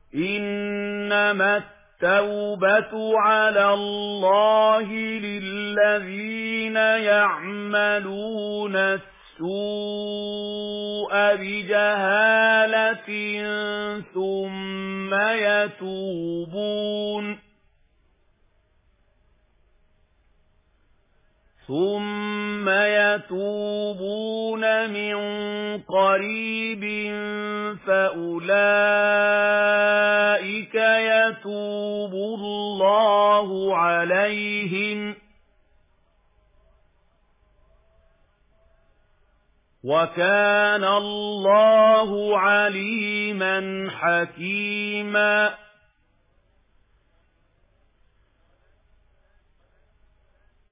إنما التوبة على الله للذين يعملون السوء بجهالة ثم يتوبون من قريب فأولئك يتوب الله عليهم وكان الله عليما حكيما.